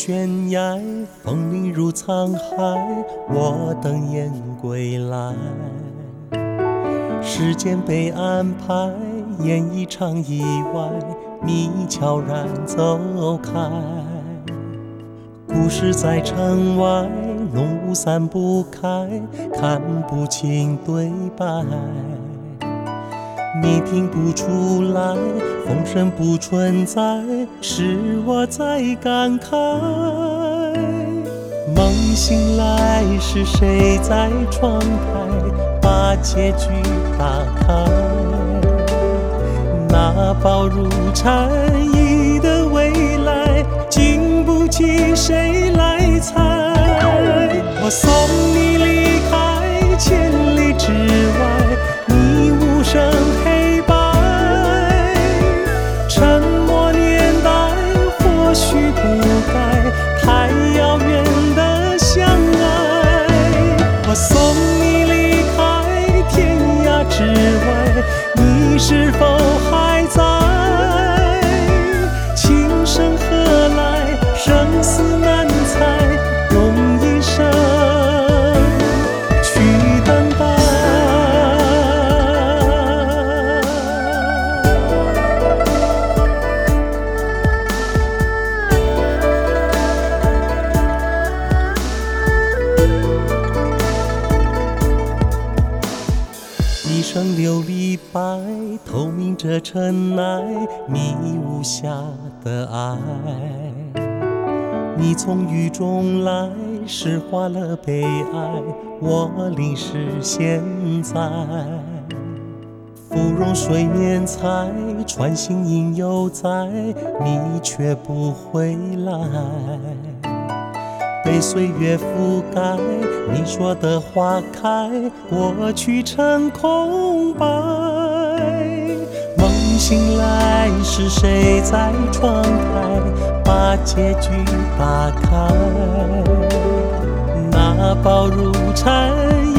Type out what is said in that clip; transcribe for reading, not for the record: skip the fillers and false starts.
悬崖，风铃如沧海，我等雁归来。时间被安排，演一场意外，你悄然走开。故事在城外，浓雾散不开，看不清对白。你听不出来，风声不存在，是我在感慨。梦醒来，是谁在窗台把结局打开？那薄如蝉翼的未来，经不起谁来猜。我送你离开千里之外，你无声黑白。沉默年代或许不该太遥远的相爱。我送你离开天涯之外，你是否还在？情深何来，生死难猜，用一生去等待。一生琉璃白，透明着尘埃，你无瑕的爱。你从雨中来，诗化了悲哀，我淋湿现在。芙蓉水面采，穿行影犹在，你却不回来。被岁月覆盖，你说的花开，我去成空白。梦醒来，是谁在窗台把结局打开？那薄如蝉